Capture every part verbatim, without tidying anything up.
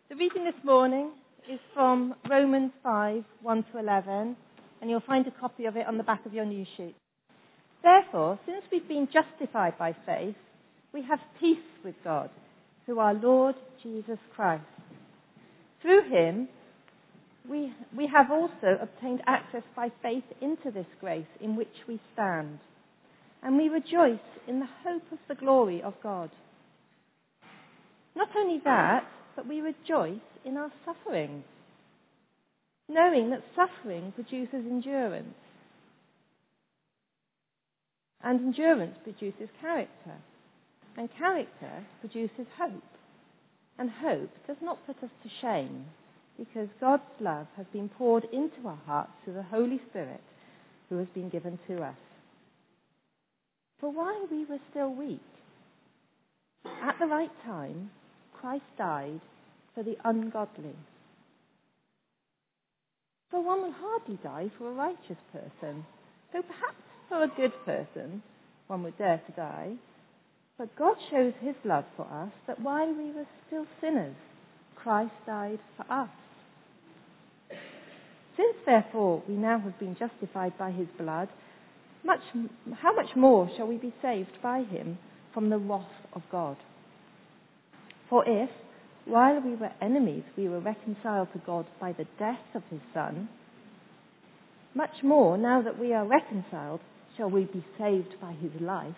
The reading this morning is from Romans five, one to eleven, and you'll find a copy of it on the back of your news sheet. Therefore, since we've been justified by faith, we have peace with God through our Lord Jesus Christ. Through him, we, we have also obtained access by faith into this grace in which we stand, and we rejoice in the hope of the glory of God. Not only that, but we rejoice in our sufferings, knowing that suffering produces endurance, and endurance produces character, and character produces hope, and hope does not put us to shame, because God's love has been poured into our hearts through the Holy Spirit who has been given to us. For while we were still weak, at the right time, Christ died for the ungodly. For one will hardly die for a righteous person, though perhaps for a good person one would dare to die. But God shows his love for us, that while we were still sinners, Christ died for us. Since therefore we now have been justified by his blood, much, how much more shall we be saved by him from the wrath of God? For if, while we were enemies, we were reconciled to God by the death of his Son, much more, now that we are reconciled, shall we be saved by his life.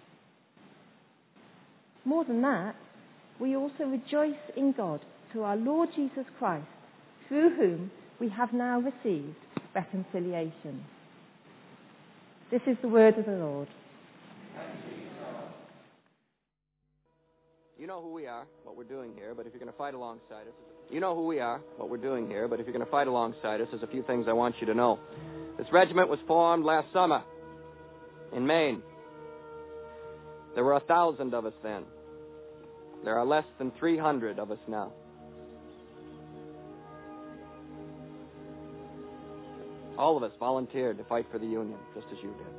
More than that, we also rejoice in God through our Lord Jesus Christ, through whom we have now received reconciliation. This is the word of the Lord. You know who we are, what we're doing here, but if you're going to fight alongside us, you know who we are, what we're doing here, but if you're going to fight alongside us, there's a few things I want you to know. This regiment was formed last summer in Maine. There were a thousand of us then. There are less than three hundred of us now. All of us volunteered to fight for the Union, just as you did.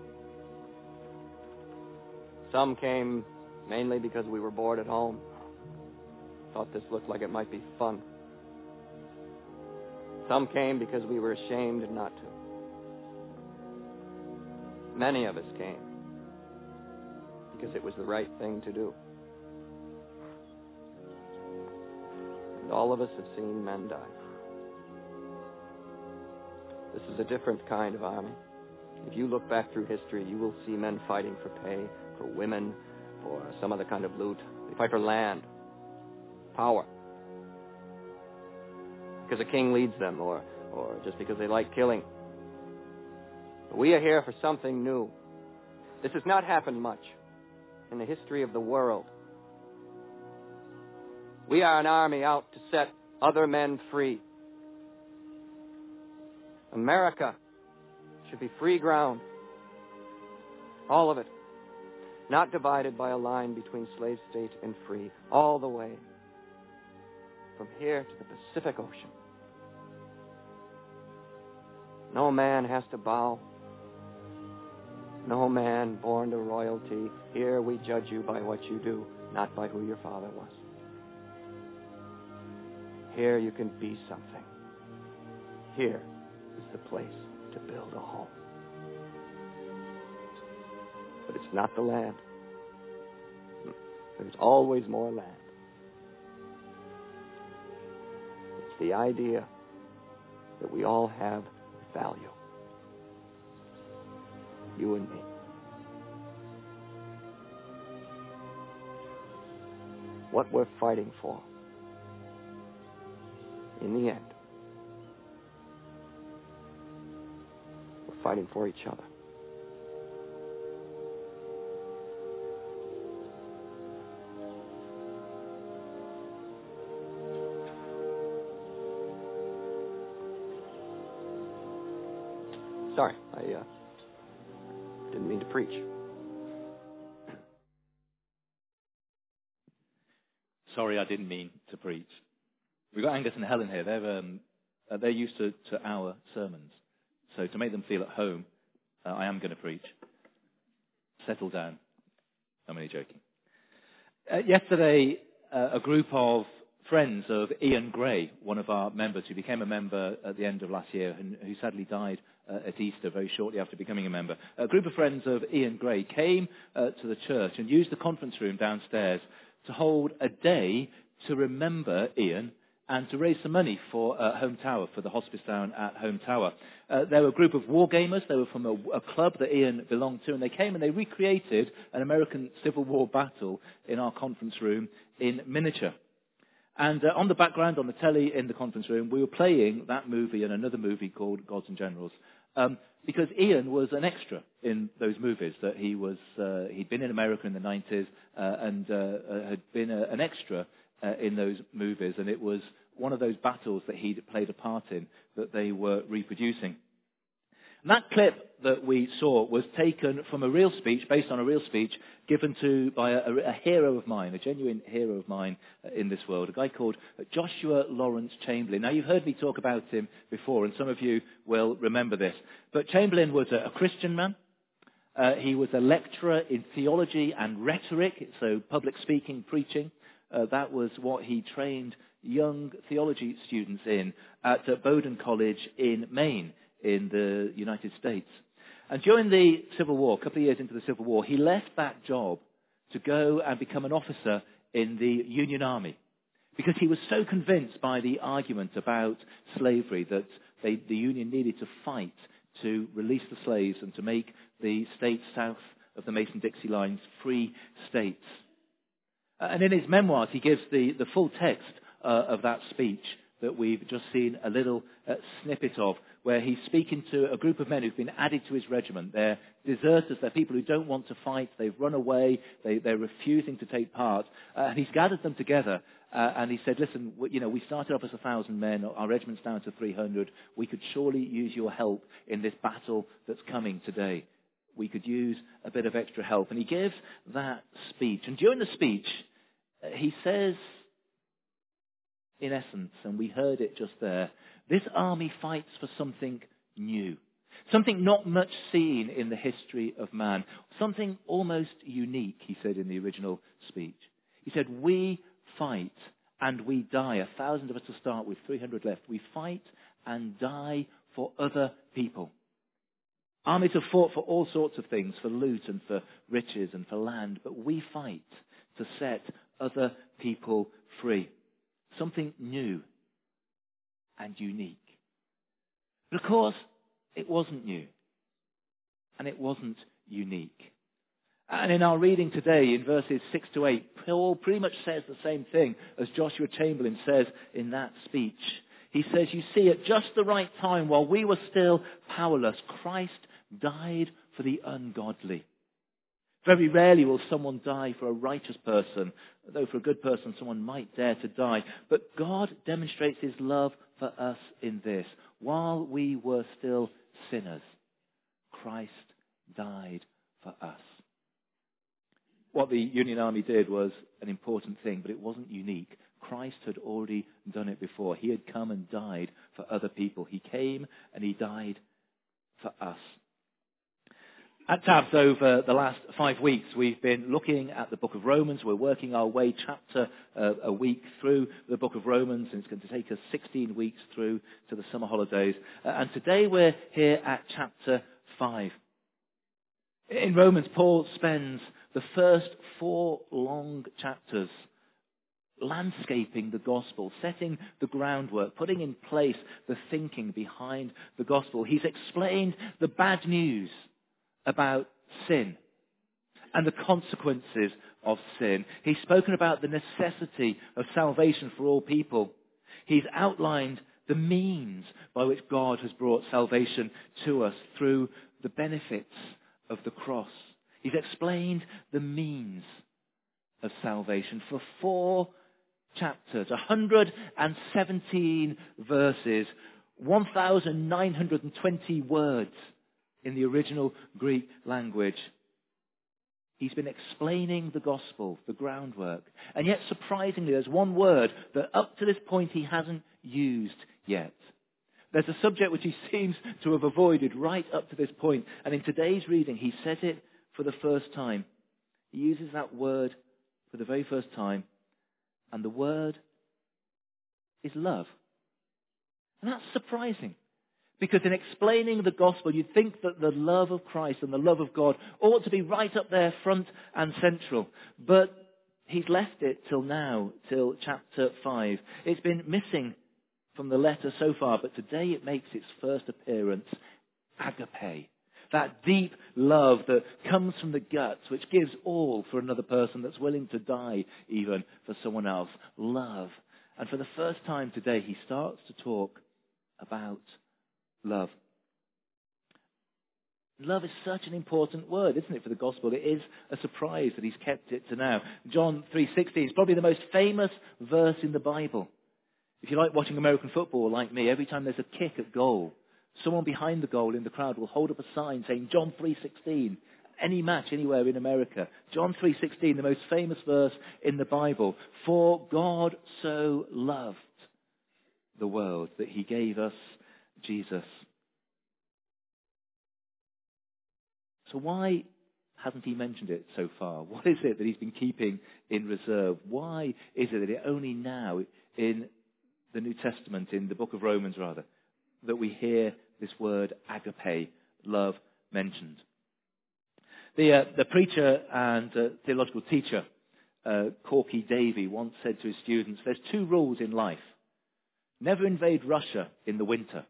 Some came mainly because we were bored at home. Thought this looked like it might be fun. Some came because we were ashamed not to. Many of us came because it was the right thing to do. And all of us have seen men die. This is a different kind of army. If you look back through history, you will see men fighting for pay, for women, for some other kind of loot. They fight for land, power, because a king leads them, or, or just because they like killing. But we are here for something new. This has not happened much in the history of the world. We are an army out to set other men free. America should be free ground. All of it. Not divided by a line between slave state and free. All the way. From here to the Pacific Ocean. No man has to bow. No man born to royalty. Here we judge you by what you do, not by who your father was. Here you can be something. Here is the place to build a home. But it's not the land. There's always more land. It's the idea that we all have value. You and me. What we're fighting for, in the end, we're fighting for each other. Sorry, I uh, didn't mean to preach. Sorry, I didn't mean to preach. We've got Angus and Helen here. They're um, uh, they're used to, to our sermons. So to make them feel at home, uh, I am going to preach. Settle down. I'm only joking. Uh, yesterday, uh, a group of friends of Ian Gray, one of our members who became a member at the end of last year and who sadly died uh, at Easter very shortly after becoming a member. A group of friends of Ian Gray came uh, to the church and used the conference room downstairs to hold a day to remember Ian and to raise some money for uh, Home Tower, for the hospice down at Home Tower. Uh, they were a group of war gamers. They were from a, a club that Ian belonged to, and they came and they recreated an American Civil War battle in our conference room in miniature. And uh, on the background, on the telly in the conference room, we were playing that movie and another movie called Gods and Generals, um, because Ian was an extra in those movies. That he was, uh, he'd been in America in the nineties uh, and uh, uh, had been a, an extra uh, in those movies, and it was one of those battles that he'd played a part in that they were reproducing. And that clip that we saw was taken from a real speech, based on a real speech, given to by a, a hero of mine, a genuine hero of mine in this world, a guy called Joshua Lawrence Chamberlain. Now, you've heard me talk about him before, and some of you will remember this. But Chamberlain was a, a Christian man. Uh, he was a lecturer in theology and rhetoric, so public speaking, preaching. Uh, that was what he trained young theology students in at uh, Bowdoin College in Maine, in the United States. And during the Civil War, a couple of years into the Civil War, he left that job to go and become an officer in the Union Army, because he was so convinced by the argument about slavery that they, the Union needed to fight to release the slaves and to make the states south of the Mason-Dixie lines free states. Uh, and in his memoirs, he gives the, the full text uh, of that speech that we've just seen a little uh, snippet of, where he's speaking to a group of men who've been added to his regiment. They're deserters, they're people who don't want to fight, they've run away, they, they're refusing to take part. Uh, and he's gathered them together, uh, and he said, listen, you know, we started off as a thousand men, our regiment's down to three hundred. We could surely use your help in this battle that's coming today. We could use a bit of extra help. And he gives that speech. And during the speech, uh, he says, in essence, and we heard it just there, this army fights for something new, something not much seen in the history of man, something almost unique, he said in the original speech. He said, we fight and we die. A thousand of us to start with, three hundred left. We fight and die for other people. Armies have fought for all sorts of things, for loot and for riches and for land, but we fight to set other people free. Something new and unique. But of course, it wasn't new. And it wasn't unique. And in our reading today, in verses six to eight, Paul pretty much says the same thing as Joshua Chamberlain says in that speech. He says, you see, at just the right time, while we were still powerless, Christ died for the ungodly. Very rarely will someone die for a righteous person, though for a good person someone might dare to die. But God demonstrates his love for us in this. While we were still sinners, Christ died for us. What the Union Army did was an important thing, but it wasn't unique. Christ had already done it before. He had come and died for other people. He came and he died for us. At Tabs, over the last five weeks, we've been looking at the book of Romans. We're working our way chapter uh, a week through the book of Romans, and it's going to take us sixteen weeks through to the summer holidays. Uh, and today we're here at chapter five. In Romans, Paul spends the first four long chapters landscaping the gospel, setting the groundwork, putting in place the thinking behind the gospel. He's explained the bad news about sin and the consequences of sin. He's spoken about the necessity of salvation for all people. He's outlined the means by which God has brought salvation to us through the benefits of the cross. He's explained the means of salvation for four chapters, one hundred seventeen verses, one thousand nine hundred twenty words in the original Greek language. He's been explaining the gospel, the groundwork. And yet, surprisingly, there's one word that up to this point he hasn't used yet. There's a subject which he seems to have avoided right up to this point. And in today's reading, he says it for the first time. He uses that word for the very first time. And the word is love. And that's surprising. Because in explaining the gospel, you'd think that the love of Christ and the love of God ought to be right up there, front and central. But he's left it till now, till chapter five. It's been missing from the letter so far, but today it makes its first appearance. Agape. That deep love that comes from the guts, which gives all for another person, that's willing to die even for someone else. Love. And for the first time today, he starts to talk about love. Love is such an important word, isn't it, for the gospel? It is a surprise that he's kept it to now. John three sixteen is probably the most famous verse in the Bible. If you like watching American football like me, every time there's a kick at goal, someone behind the goal in the crowd will hold up a sign saying John three sixteen. Any match anywhere in America. John three sixteen, the most famous verse in the Bible. For God so loved the world that he gave us Jesus. So why hasn't he mentioned it so far? What is it that he's been keeping in reserve? Why is it that it only now in the New Testament, in the book of Romans rather, that we hear this word agape, love, mentioned? The, uh, the preacher and uh, theological teacher, uh, Corky Davy, once said to his students, there's two rules in life. Never invade Russia in the winter.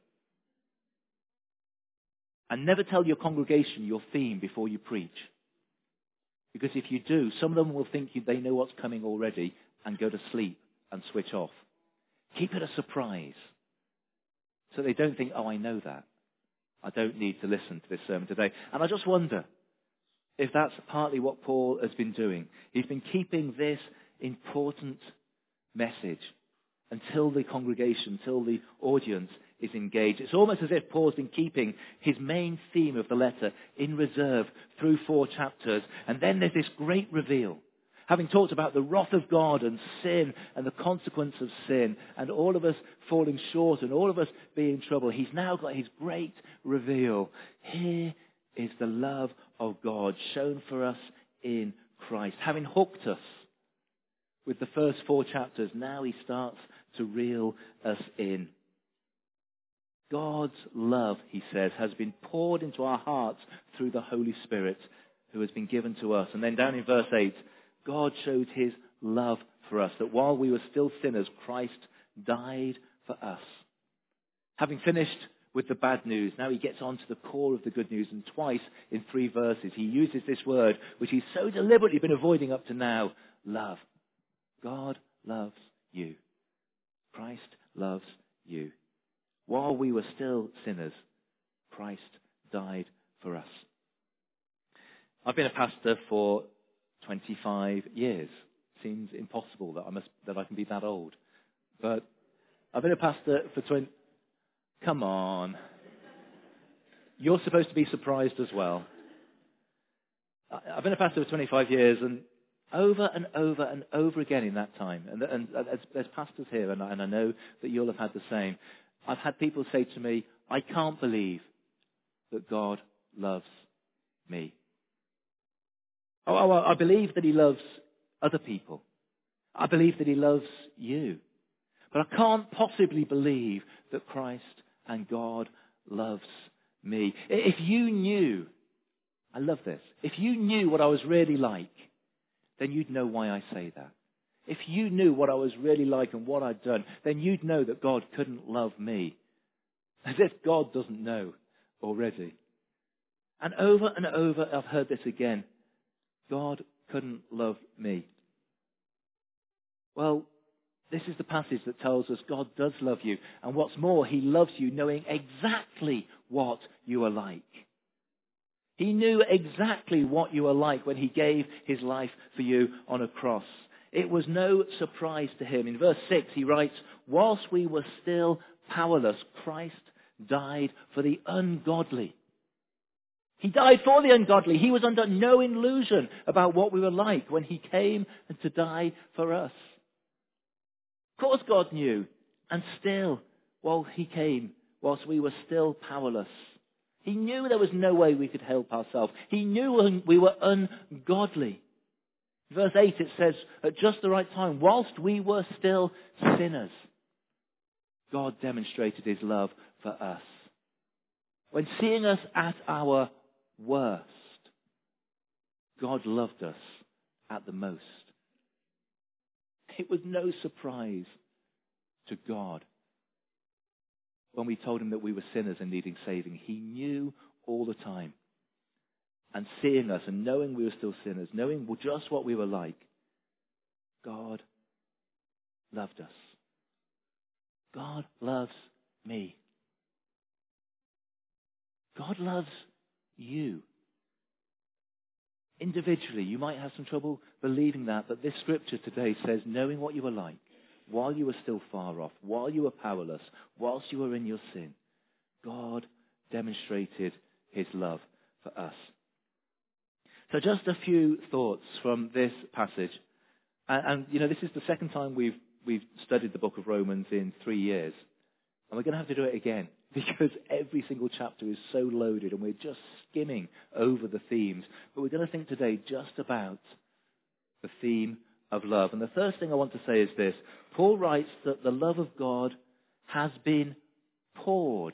And never tell your congregation your theme before you preach. Because if you do, some of them will think you, they know what's coming already and go to sleep and switch off. Keep it a surprise. So they don't think, oh, I know that. I don't need to listen to this sermon today. And I just wonder if that's partly what Paul has been doing. He's been keeping this important message until the congregation, until the audience is engaged. It's almost as if Paul's been keeping his main theme of the letter in reserve through four chapters. And then there's this great reveal. Having talked about the wrath of God and sin and the consequence of sin and all of us falling short and all of us being in trouble, he's now got his great reveal. Here is the love of God shown for us in Christ. Having hooked us with the first four chapters, now he starts to reel us in. God's love, he says, has been poured into our hearts through the Holy Spirit who has been given to us. And then down in verse eight, God showed his love for us, that while we were still sinners, Christ died for us. Having finished with the bad news, now he gets on to the core of the good news, and twice in three verses he uses this word, which he's so deliberately been avoiding up to now, love. God loves you. Christ loves you. While we were still sinners, Christ died for us. I've been a pastor for twenty-five years. Seems impossible that I must that I can be that old. But I've been a pastor for twenty. Come on. You're supposed to be surprised as well. I've been a pastor for twenty-five years, and over and over and over again in that time, and, and, and as, there's pastors here, and I, and I know that you'll have had the same. I've had people say to me, I can't believe that God loves me. Oh, oh, I believe that he loves other people. I believe that he loves you. But I can't possibly believe that Christ and God loves me. If you knew, I love this, if you knew what I was really like, then you'd know why I say that. If you knew what I was really like and what I'd done, then you'd know that God couldn't love me. As if God doesn't know already. And over and over I've heard this again. God couldn't love me. Well, this is the passage that tells us God does love you. And what's more, he loves you knowing exactly what you are like. He knew exactly what you were like when he gave his life for you on a cross. It was no surprise to him. In verse six, he writes, whilst we were still powerless, Christ died for the ungodly. He died for the ungodly. He was under no illusion about what we were like when he came to die for us. Of course God knew. And still, while he came, whilst we were still powerless, he knew there was no way we could help ourselves. He knew we were ungodly. Verse eight, it says, at just the right time, whilst we were still sinners, God demonstrated his love for us. When seeing us at our worst, God loved us at the most. It was no surprise to God when we told him that we were sinners and needing saving. He knew all the time. And seeing us and knowing we were still sinners, knowing just what we were like, God loved us. God loves me. God loves you. Individually, you might have some trouble believing that, but this scripture today says, knowing what you were like, while you were still far off, while you were powerless, whilst you were in your sin, God demonstrated his love for us. So just a few thoughts from this passage. And, and you know, this is the second time we've we've studied the book of Romans in three years. And we're going to have to do it again because every single chapter is so loaded and we're just skimming over the themes. But we're going to think today just about the theme of love. And the first thing I want to say is this. Paul writes that the love of God has been poured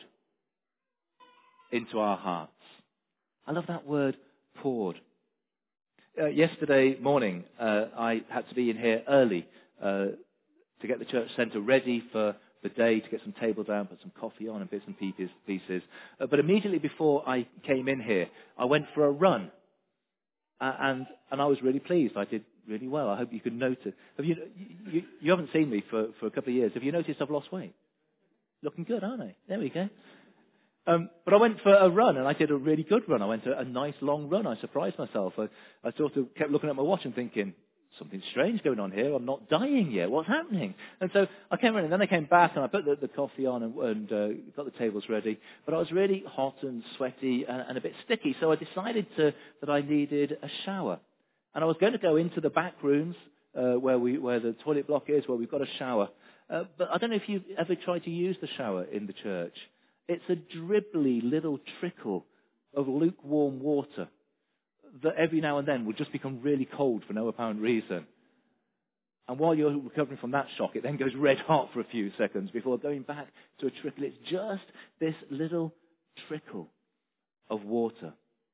into our hearts. I love that word, poured. Uh, yesterday morning, uh, I had to be in here early uh, to get the church centre ready for the day, to get some table down, put some coffee on and bits and pieces. Uh, but immediately before I came in here, I went for a run. Uh, and and I was really pleased. I did really well. I hope you could notice. Have you, you, you haven't seen me for, for a couple of years. Have you noticed I've lost weight? Looking good, aren't I? There we go. Um, but I went for a run, and I did a really good run. I went a, a nice long run. I surprised myself. I, I sort of kept looking at my watch and thinking, something strange going on here. I'm not dying yet. What's happening? And so I came in, and then I came back, and I put the, the coffee on and, and uh, got the tables ready. But I was really hot and sweaty and, and a bit sticky, so I decided to, that I needed a shower. And I was going to go into the back rooms uh, where we where the toilet block is, where we've got a shower. Uh, but I don't know if you've ever tried to use the shower in the church. It's a dribbly little trickle of lukewarm water that every now and then will just become really cold for no apparent reason. And while you're recovering from that shock, it then goes red hot for a few seconds before going back to a trickle. It's just this little trickle of water.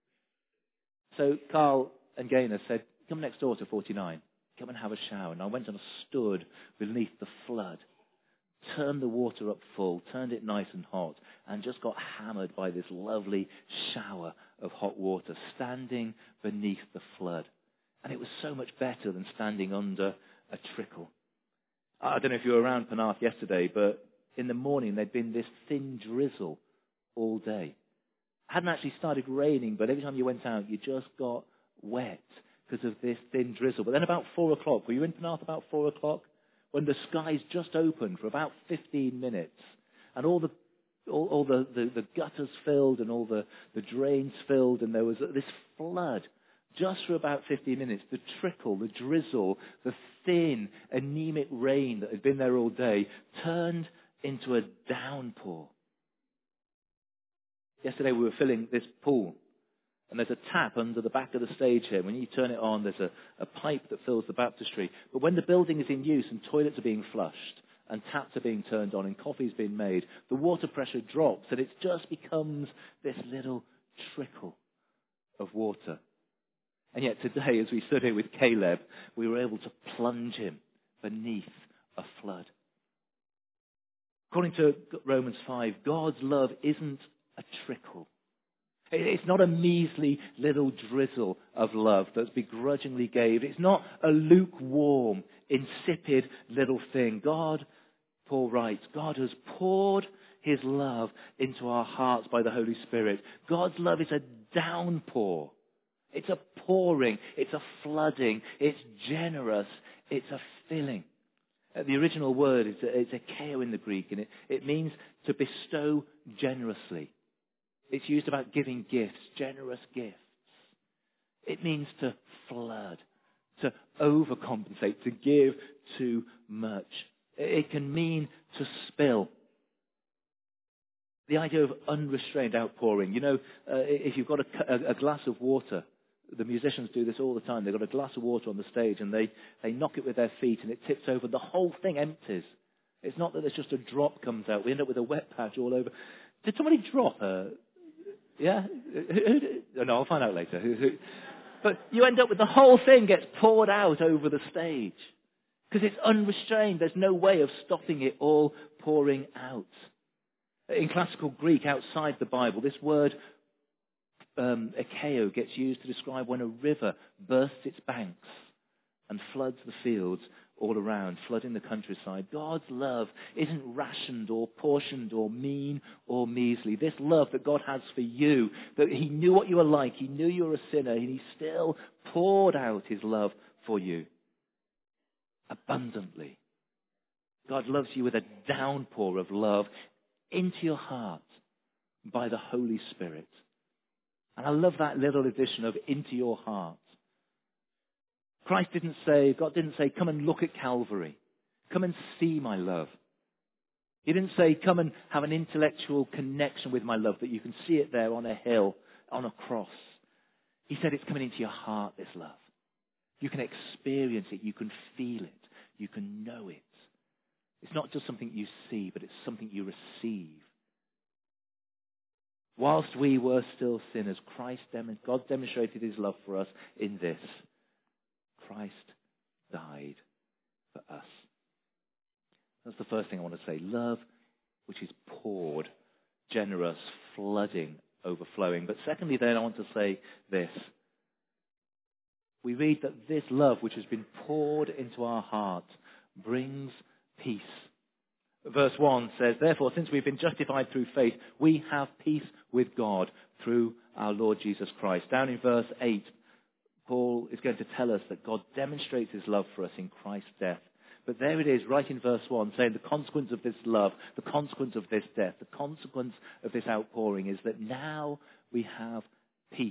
So Carl and Gaynor said, come next door to forty-nine. Come and have a shower. And I went and stood beneath the flood, turned the water up full, turned it nice and hot, and just got hammered by this lovely shower of hot water, standing beneath the flood. And it was so much better than standing under a trickle. I don't know if you were around Penarth yesterday, but in the morning there'd been this thin drizzle all day. It hadn't actually started raining, but every time you went out, you just got wet because of this thin drizzle. But then about four o'clock, were you in Penarth about four o'clock? When the skies just opened for about fifteen minutes, and all the all, all the, the, the gutters filled and all the, the drains filled, and there was this flood just for about fifteen minutes. The trickle, the drizzle, the thin, anemic rain that had been there all day turned into a downpour. Yesterday we were filling this pool. And there's a tap under the back of the stage here. When you turn it on, there's a, a pipe that fills the baptistry. But when the building is in use and toilets are being flushed and taps are being turned on and coffee's being made, the water pressure drops and it just becomes this little trickle of water. And yet today, as we stood here with Caleb, we were able to plunge him beneath a flood. According to Romans five, God's love isn't a trickle. It's not a measly little drizzle of love that's begrudgingly gave. It's not a lukewarm, insipid little thing. God, Paul writes, God has poured his love into our hearts by the Holy Spirit. God's love is a downpour. It's a pouring. It's a flooding. It's generous. It's a filling. Uh, the original word is a, it's a keo in the Greek, and it, it means to bestow generously. It's used about giving gifts, generous gifts. It means to flood, to overcompensate, to give too much. It can mean to spill. The idea of unrestrained outpouring. You know, uh, if you've got a, a glass of water, the musicians do this all the time. They've got a glass of water on the stage and they, they knock it with their feet and it tips over. The whole thing empties. It's not that there's just a drop comes out. We end up with a wet patch all over. Did somebody drop a... Yeah? Who, who, who, no, I'll find out later. Who, who, but you end up with the whole thing gets poured out over the stage. Because it's unrestrained. There's no way of stopping it all pouring out. In classical Greek, outside the Bible, this word um, ekeo gets used to describe when a river bursts its banks and floods the fields all around, flooding the countryside. God's love isn't rationed or portioned or mean or measly. This love that God has for you, that he knew what you were like, he knew you were a sinner, and he still poured out his love for you abundantly. God loves you with a downpour of love into your heart by the Holy Spirit. And I love that little addition of into your heart. Christ didn't say, God didn't say, come and look at Calvary. Come and see my love. He didn't say, come and have an intellectual connection with my love, that you can see it there on a hill, on a cross. He said it's coming into your heart, this love. You can experience it. You can feel it. You can know it. It's not just something you see, but it's something you receive. Whilst we were still sinners, Christ, God demonstrated his love for us in this. Christ died for us. That's the first thing I want to say. Love which is poured, generous, flooding, overflowing. But secondly then I want to say this. We read that this love which has been poured into our heart brings peace. Verse one says, therefore, since we've been justified through faith, we have peace with God through our Lord Jesus Christ. Down in verse eight, Paul is going to tell us that God demonstrates his love for us in Christ's death. But there it is, right in verse one, saying the consequence of this love, the consequence of this death, the consequence of this outpouring is that now we have peace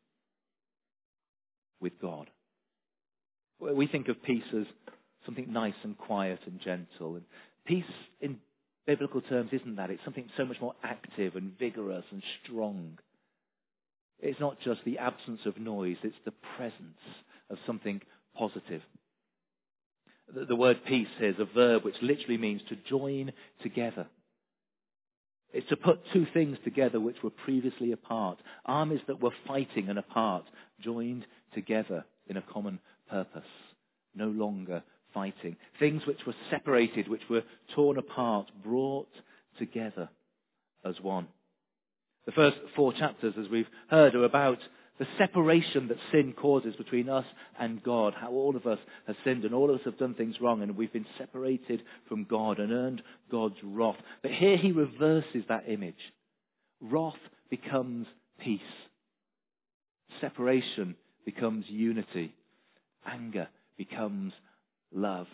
with God. We think of peace as something nice and quiet and gentle. And peace in biblical terms isn't that. It's something so much more active and vigorous and strong. It's not just the absence of noise, it's the presence of something positive. The, the word peace is a verb which literally means to join together. It's to put two things together which were previously apart. Armies that were fighting and apart, joined together in a common purpose. No longer fighting. Things which were separated, which were torn apart, brought together as one. The first four chapters, as we've heard, are about the separation that sin causes between us and God. How all of us have sinned and all of us have done things wrong and we've been separated from God and earned God's wrath. But here he reverses that image. Wrath becomes peace. Separation becomes unity. Anger becomes love.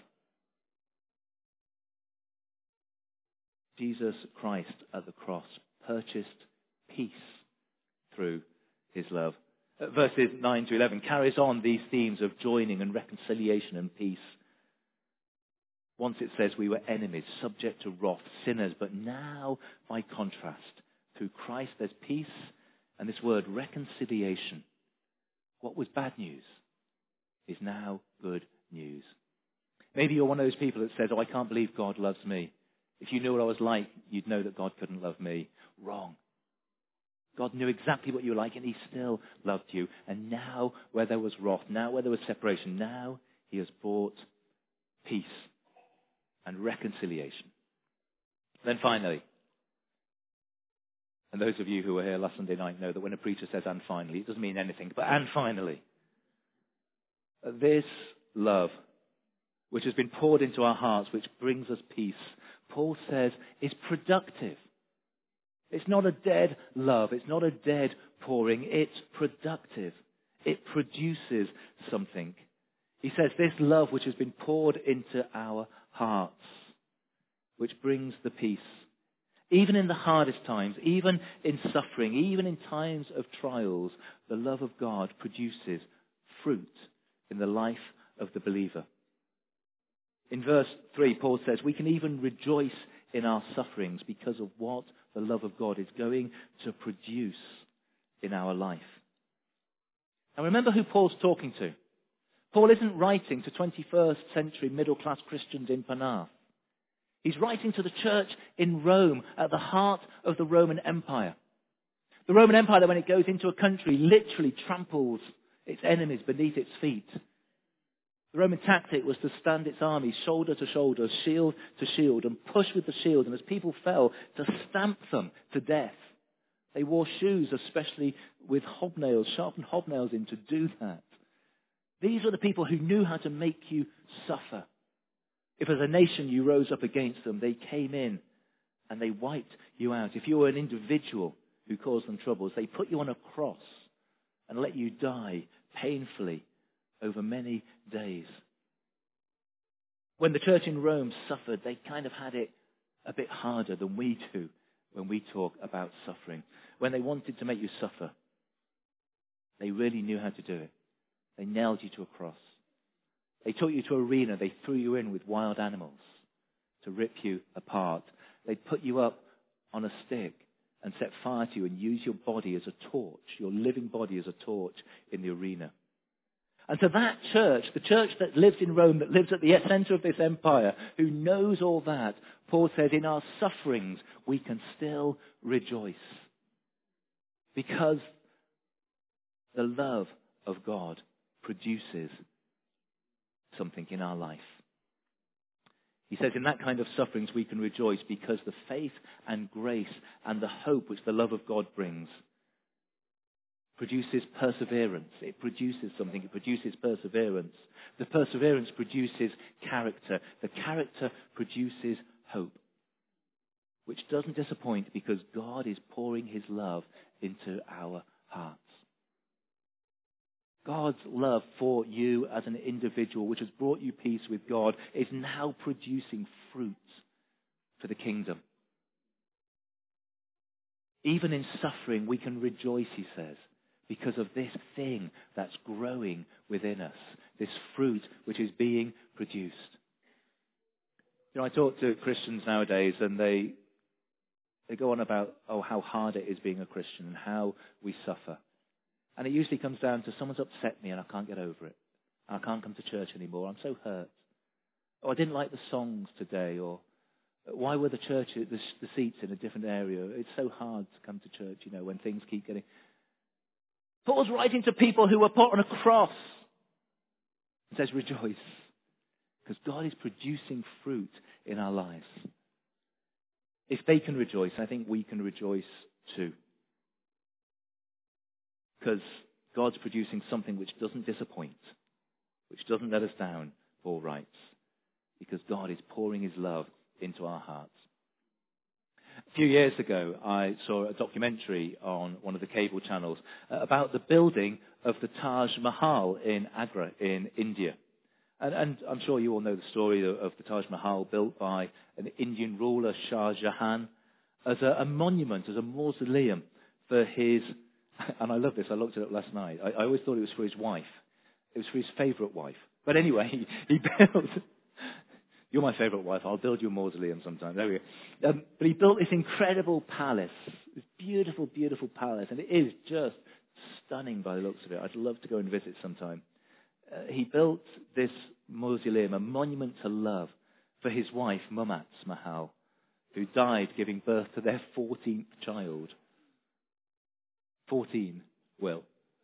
Jesus Christ at the cross purchased peace through his love. Verses nine to eleven carries on these themes of joining and reconciliation and peace. Once it says we were enemies, subject to wrath, sinners, but now, by contrast, through Christ there's peace, and this word reconciliation. What was bad news is now good news. Maybe you're one of those people that says, oh, I can't believe God loves me. If you knew what I was like, you'd know that God couldn't love me. Wrong. God knew exactly what you were like, and he still loved you. And now, where there was wrath, now where there was separation, now he has brought peace and reconciliation. Then finally, and those of you who were here last Sunday night know that when a preacher says and finally, it doesn't mean anything, but and finally, this love, which has been poured into our hearts, which brings us peace, Paul says is productive. It's not a dead love. It's not a dead pouring. It's productive. It produces something. He says this love which has been poured into our hearts, which brings the peace. Even in the hardest times, even in suffering, even in times of trials, the love of God produces fruit in the life of the believer. In verse three, Paul says, we can even rejoice in our sufferings because of what the love of God is going to produce in our life. Now remember who Paul's talking to. Paul isn't writing to twenty-first century middle-class Christians in Penarth. He's writing to the church in Rome, at the heart of the Roman Empire. The Roman Empire, when it goes into a country, literally tramples its enemies beneath its feet. The Roman tactic was to stand its army shoulder to shoulder, shield to shield, and push with the shield, and as people fell, to stamp them to death. They wore shoes, especially with hobnails, sharpened hobnails in to do that. These were the people who knew how to make you suffer. If as a nation you rose up against them, they came in and they wiped you out. If you were an individual who caused them troubles, they put you on a cross and let you die painfully over many days. When the church in Rome suffered, they kind of had it a bit harder than we do when we talk about suffering. When they wanted to make you suffer, they really knew how to do it. They nailed you to a cross. They took you to an arena. They threw you in with wild animals to rip you apart. They put you up on a stick and set fire to you and use your body as a torch, your living body as a torch in the arena. And to that church, the church that lives in Rome, that lives at the center of this empire, who knows all that, Paul says, in our sufferings, we can still rejoice. Because the love of God produces something in our life. He says in that kind of sufferings we can rejoice because the faith and grace and the hope which the love of God brings produces perseverance. It produces something. It produces perseverance. The perseverance produces character. The character produces hope, which doesn't disappoint because God is pouring his love into our hearts. God's love for you as an individual, which has brought you peace with God, is now producing fruit for the kingdom. Even in suffering, we can rejoice, he says, because of this thing that's growing within us, this fruit which is being produced. You know, I talk to Christians nowadays, and they they go on about, oh, how hard it is being a Christian and how we suffer. And it usually comes down to someone's upset me and I can't get over it. And I can't come to church anymore. I'm so hurt. Or I didn't like the songs today. Or why were the church, the, the seats in a different area? It's so hard to come to church, you know, when things keep getting... Paul's writing to people who were put on a cross. He says, rejoice. Because God is producing fruit in our lives. If they can rejoice, I think we can rejoice too. Because God's producing something which doesn't disappoint, which doesn't let us down, Paul writes. Because God is pouring his love into our hearts. A few years ago, I saw a documentary on one of the cable channels about the building of the Taj Mahal in Agra in India. And, and I'm sure you all know the story of, of the Taj Mahal, built by an Indian ruler, Shah Jahan, as a, a monument, as a mausoleum for his... And I love this. I looked it up last night. I, I always thought it was for his wife. It was for his favourite wife. But anyway, he, he built... You're my favourite wife. I'll build you a mausoleum sometime. There we go. Um, but he built this incredible palace. This beautiful, beautiful palace. And it is just stunning by the looks of it. I'd love to go and visit sometime. Uh, he built this mausoleum, a monument to love, for his wife, Mumtaz Mahal, who died giving birth to their fourteenth child. Fourteen, Will.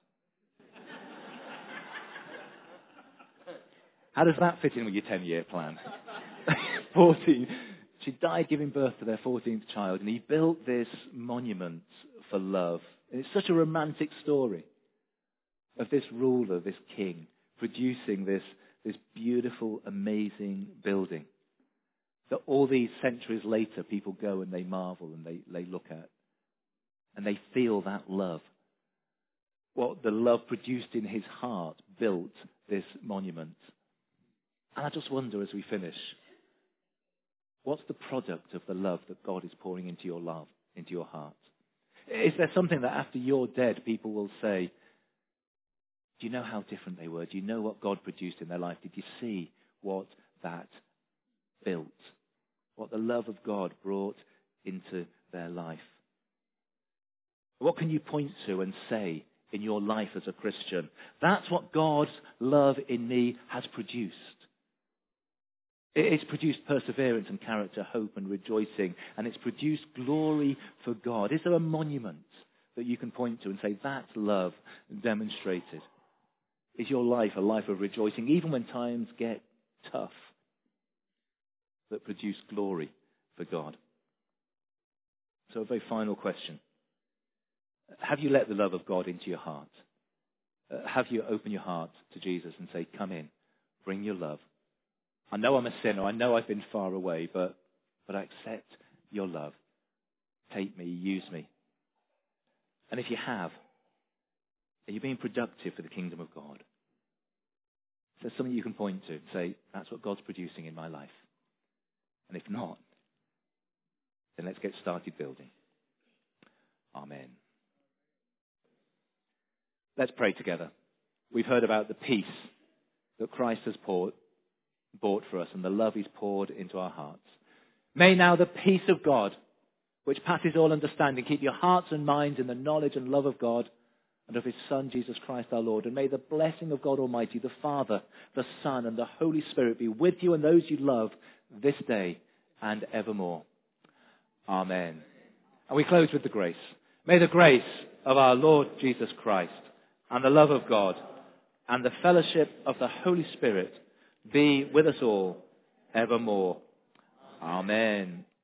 How does that fit in with your ten-year plan? Fourteen. She died giving birth to their fourteenth child, and he built this monument for love. And it's such a romantic story of this ruler, this king, producing this, this beautiful, amazing building that all these centuries later people go and they marvel and they, they look at. And they feel that love. What the love produced in his heart built this monument. And I just wonder as we finish, what's the product of the love that God is pouring into your love, into your heart? Is there something that after you're dead, people will say, do you know how different they were? Do you know what God produced in their life? Did you see what that built? What the love of God brought into their life? What can you point to and say in your life as a Christian? That's what God's love in me has produced. It's produced perseverance and character, hope and rejoicing, and it's produced glory for God. Is there a monument that you can point to and say, that's love demonstrated? Is your life a life of rejoicing, even when times get tough, that produce glory for God? So a very final question. Have you let the love of God into your heart? Uh, have you opened your heart to Jesus and say, come in, bring your love. I know I'm a sinner. I know I've been far away, but, but I accept your love. Take me, use me. And if you have, are you being productive for the kingdom of God? Is there something you can point to and say, that's what God's producing in my life? And if not, then let's get started building. Amen. Let's pray together. We've heard about the peace that Christ has poured, bought for us and the love he's poured into our hearts. May now the peace of God, which passes all understanding, keep your hearts and minds in the knowledge and love of God and of his Son, Jesus Christ our Lord. And may the blessing of God Almighty, the Father, the Son, and the Holy Spirit be with you and those you love this day and evermore. Amen. And we close with the grace. May the grace of our Lord Jesus Christ and the love of God and the fellowship of the Holy Spirit be with us all evermore. Amen.